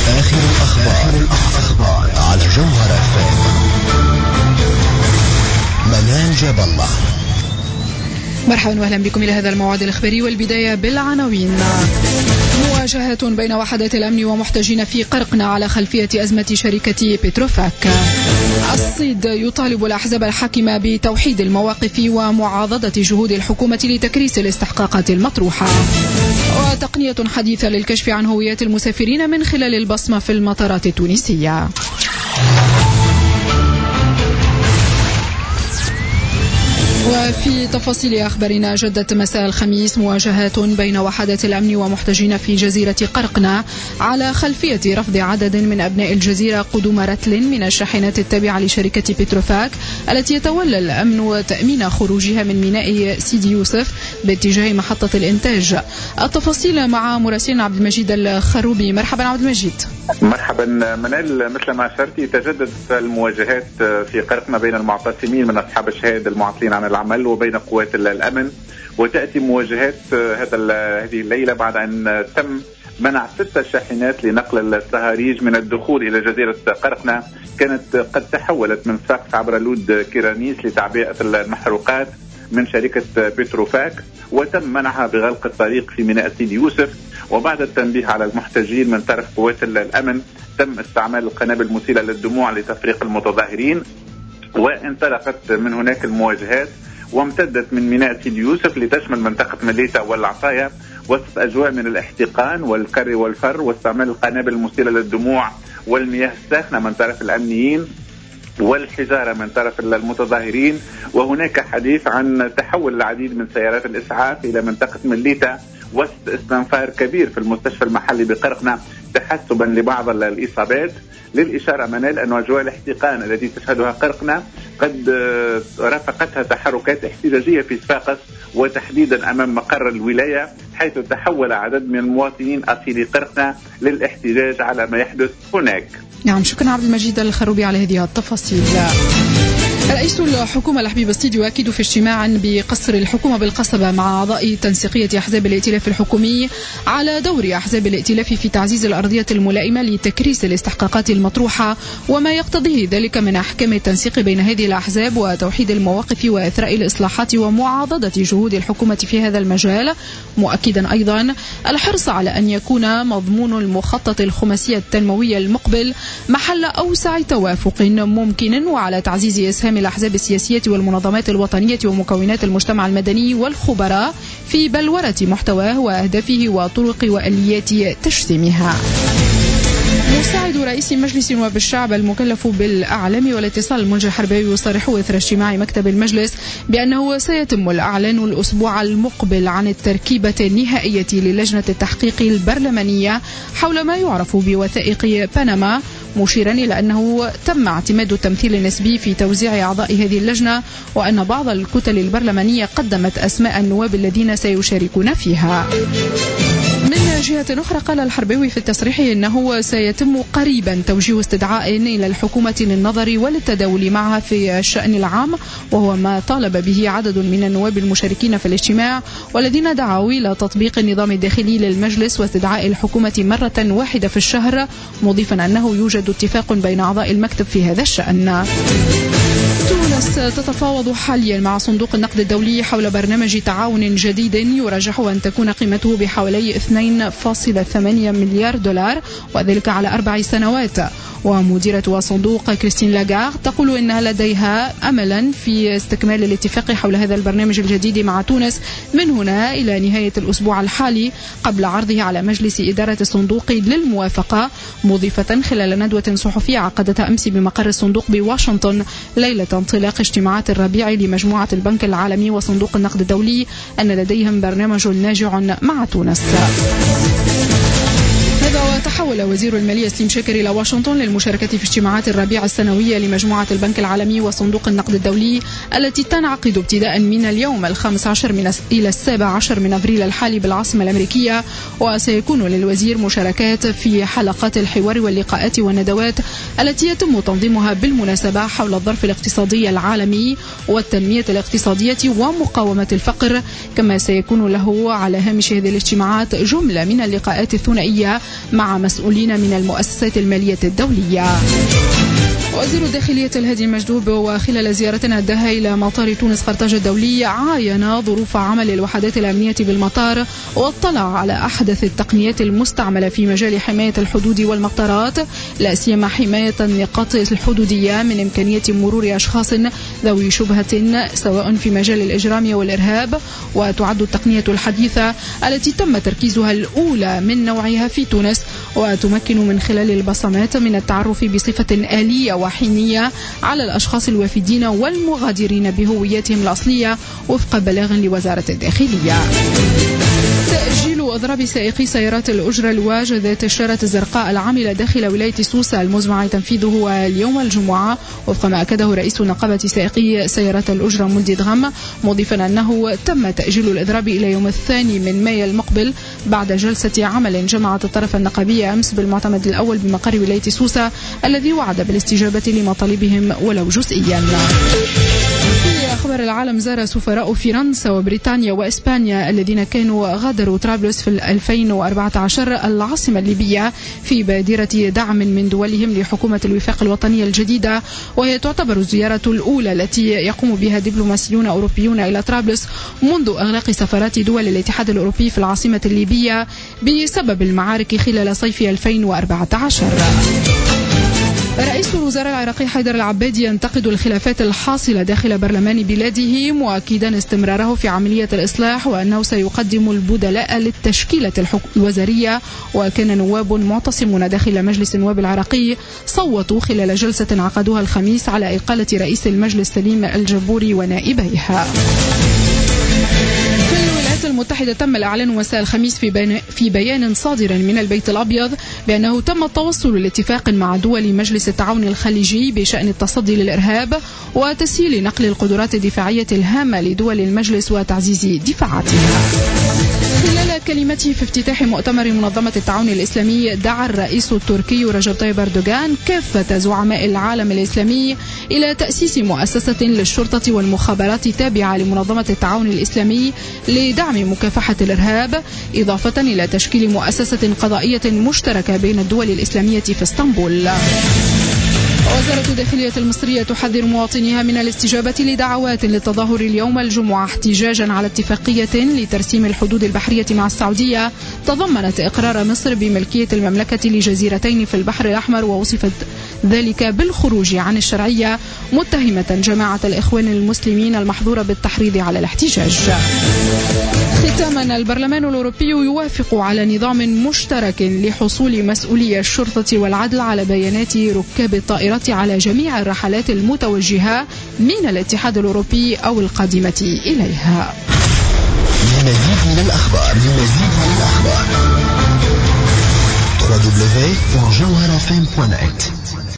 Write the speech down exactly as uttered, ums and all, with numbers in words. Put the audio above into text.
آخر الأخبار الأخبار على جوهر اف ام. منال جاب الله. مرحبا واهلا بكم الى هذا الموعد الاخباري، والبدايه بالعناوين. مواجهات بين وحدات الامن ومحتجين في قرقنة على خلفيه ازمه شركه بتروفاك. الصيد يطالب الاحزاب الحاكمه بتوحيد المواقف ومعاضده جهود الحكومه لتكريس الاستحقاقات المطروحه. وتقنيه حديثه للكشف عن هويات المسافرين من خلال البصمه في المطارات التونسيه. وفي تفاصيل أخبارنا، جدت مساء الخميس مواجهات بين وحدات الأمن ومحتجين في جزيرة قرقنة على خلفية رفض عدد من أبناء الجزيرة قدوم رتل من الشاحنات التابعة لشركة بتروفاك التي يتولى الأمن تأمين خروجها من ميناء سيدي يوسف باتجاه محطة الإنتاج. التفاصيل مع مراسلنا عبد المجيد الخروبي. مرحبا عبد المجيد. مرحبا منال، مثل ما أشرتي تجدد المواجهات في قرقنة بين المعتصمين من أصحاب الشهادة المعطلين عن العمل وبين قوات الأمن، وتأتي مواجهات هذا هذه الليلة بعد أن تم منع ستة شاحنات لنقل الصهاريج من الدخول إلى جزيرة قرقنة، كانت قد تحولت من سقف عبر لود كيرانيس لتعبئة المحروقات من شركة بتروفاك، وتم منعها بغلق الطريق في ميناء سيدي يوسف. وبعد التنبيه على المحتجين من طرف قوات الأمن تم استعمال القنابل المسيلة للدموع لتفريق المتظاهرين، وانطلقت من هناك المواجهات وامتدت من ميناء سيدي يوسف لتشمل منطقة مليتا والعطايا وسط أجواء من الاحتقان والكر والفر واستعمال القنابل المسيلة للدموع والمياه الساخنة من طرف الأمنيين والحجارة من طرف المتظاهرين. وهناك حديث عن تحول العديد من سيارات الإسعاف إلى منطقة مليتا وسط استنفار كبير في المستشفى المحلي بقرقنة تحسبا لبعض الإصابات. للإشارة منال أن أجواء الاحتقان التي تشهدها قرقنة قد رافقتها تحركات احتجاجية في صفاقس وتحديدا أمام مقر الولاية، حيث تحول عدد من المواطنين أصيلي قرقنة للاحتجاج على ما يحدث هناك. نعم، شكرا عبد المجيد الخروبي على هذه التفاصيل. رئيس الحكومة الحبيب الصيد يؤكد في اجتماع بقصر الحكومة بالقصبة مع أعضاء تنسيقية أحزاب الائتلاف الحكومي على دور أحزاب الائتلاف في تعزيز الأرضية الملائمة لتكريس الاستحقاقات المطروحة وما يقتضيه ذلك من أحكام التنسيق بين هذه الأحزاب وتوحيد المواقف وإثراء الإصلاحات ومعاضدة جهود الحكومة في هذا المجال، مؤكدا أيضا الحرص على أن يكون مضمون المخطط الخماسي التنموي المقبل محل أوسع توافق ممكن، وعلى تعزيز إسهام الأحزاب السياسية والمنظمات الوطنية ومكونات المجتمع المدني والخبراء في بلورة محتواه وأهدافه وطرق وآليات تجسيمها. مساعد رئيس مجلس نواب الشعب المكلف بالأعلام والاتصال المنجي حرباوي يصرح إثر اجتماع مكتب المجلس بأنه سيتم الإعلان الأسبوع المقبل عن التركيبة النهائية للجنة التحقيق البرلمانية حول ما يعرف بوثائق بنما، مشيرا إلى أنه تم اعتماد التمثيل النسبي في توزيع أعضاء هذه اللجنة، وأن بعض الكتل البرلمانية قدمت أسماء النواب الذين سيشاركون فيها. من جهة أخرى، قال الحرباوي في التصريح أنه سيتم قريبا توجيه استدعاء إلى الحكومة للنظر وللتداول معها في الشأن العام، وهو ما طالب به عدد من النواب المشاركين في الاجتماع والذين دعوا إلى تطبيق النظام الداخلي للمجلس واستدعاء الحكومة مرة واحدة في الشهر، مضيفا أنه يوجد اتفاق بين أعضاء المكتب في هذا الشأن. تونس تتفاوض حاليا مع صندوق النقد الدولي حول برنامج تعاون جديد يرجح أن تكون قيمته بحوالي اثنين فاصلة ثمانية مليار دولار، وذلك على أربع سنوات. ومديرة الصندوق كريستين لاغارد تقول إنها لديها أملا في استكمال الاتفاق حول هذا البرنامج الجديد مع تونس من هنا إلى نهاية الأسبوع الحالي قبل عرضه على مجلس إدارة الصندوق للموافقة، مضيفة خلال ندوة صحفية عقدتها أمس بمقر الصندوق بواشنطن ليلة انطلاق اجتماعات الربيع لمجموعة البنك العالمي وصندوق النقد الدولي أن لديهم برنامج ناجع مع تونس. هذا وتحول وزير المالية سليم شاكر إلى واشنطن للمشاركة في اجتماعات الربيع السنوية لمجموعة البنك العالمي وصندوق النقد الدولي التي تنعقد ابتداء من اليوم الخامس عشر من إلى السابع عشر من أبريل الحالي بالعاصمة الأمريكية. وسيكون للوزير مشاركات في حلقات الحوار واللقاءات والندوات التي يتم تنظيمها بالمناسبة حول الظرف الاقتصادي العالمي والتنمية الاقتصادية ومقاومة الفقر، كما سيكون له على هامش هذه الاجتماعات جملة من اللقاءات الثنائية مع مسؤولين من المؤسسات المالية الدولية. وزير الداخلية الهادي المجدوب وخلال زيارة أداها إلى مطار تونس قرطاج الدولي عاين ظروف عمل الوحدات الأمنية بالمطار، واطلع على أحدث التقنيات المستعملة في مجال حماية الحدود والمطارات، لا سيما حماية النقاط الحدودية من إمكانية مرور أشخاص ذوي شبهة سواء في مجال الإجرام والإرهاب. وتعد التقنية الحديثة التي تم تركيزها الأولى من نوعها في تونس، وتمكن من خلال البصمات من التعرف بصفة آلية وحينية على الأشخاص الوافدين والمغادرين بهويتهم الأصلية وفق بلاغ لوزارة الداخلية. تأجيل إضراب سائقي سيارات الأجرة الواج ذات الشارة الزرقاء العاملة داخل ولاية سوسة المزمع تنفيذه اليوم الجمعة وفق ما أكده رئيس نقابة سائقي سيارات الأجرة مولدي دغم، مضيفا أنه تم تأجيل الإضراب إلى يوم الثاني من مايو المقبل بعد جلسة عمل جمعت الطرف النقابية أمس بالمعتمد الأول بمقر ولاية سوسة الذي وعد بالاستجابة لمطالبهم ولو جزئيا. في أخبار العالم، زار سفراء فرنسا وبريطانيا وإسبانيا الذين كانوا غادروا طرابلس في ألفين وأربعة عشر العاصمة الليبية في بادرة دعم من دولهم لحكومة الوفاق الوطنية الجديدة، وهي تعتبر الزيارة الأولى التي يقوم بها دبلوماسيون أوروبيون إلى طرابلس منذ إغلاق سفارات دول الاتحاد الأوروبي في العاصمة الليبية بسبب المعارك خلال صيف ألفين وأربعة عشر. رئيس الوزراء العراقي حيدر العبادي ينتقد الخلافات الحاصلة داخل برلمان بلاده، مؤكدا استمراره في عملية الإصلاح وأنه سيقدم البدلاء للتشكيلة الوزارية. وكان نواب معتصمون داخل مجلس النواب العراقي صوتوا خلال جلسة عقدوها الخميس على إقالة رئيس المجلس سليم الجبوري ونائبيها. في الولايات المتحدة تم الإعلان مساء الخميس في, بيان في بيان صادر من البيت الأبيض بأنه تم التوصل لاتفاق مع دول مجلس التعاون الخليجي بشأن التصدي للإرهاب وتسهيل نقل القدرات الدفاعية الهامة لدول المجلس وتعزيز دفاعاتها. خلال كلمته في افتتاح مؤتمر منظمة التعاون الإسلامي، دعا الرئيس التركي رجب طيب أردوغان كافة زعماء العالم الإسلامي إلى تأسيس مؤسسة للشرطة والمخابرات تابعة لمنظمة التعاون الإسلامي لدعم مكافحة الإرهاب، إضافة إلى تشكيل مؤسسة قضائية مشتركة بين الدول الإسلامية في اسطنبول. وزارة الداخلية المصرية تحذر مواطنيها من الاستجابة لدعوات للتظاهر اليوم الجمعة احتجاجا على اتفاقية لترسيم الحدود البحرية مع السعودية تضمنت إقرار مصر بملكية المملكة لجزيرتين في البحر الأحمر، ووصفت ذلك بالخروج عن الشرعية، متهمة جماعة الإخوان المسلمين المحظورة بالتحريض على الاحتجاج. ختاما، البرلمان الأوروبي يوافق على نظام مشترك لحصول مسؤولي الشرطة والعدل على بيانات ركاب الطائرات على جميع الرحلات المتوجهة من الاتحاد الأوروبي أو القادمة إليها. لمزيد من الأخبار لمزيد من الأخبار دبليو دبليو دبليو دوت جوهرة إف إم دوت نت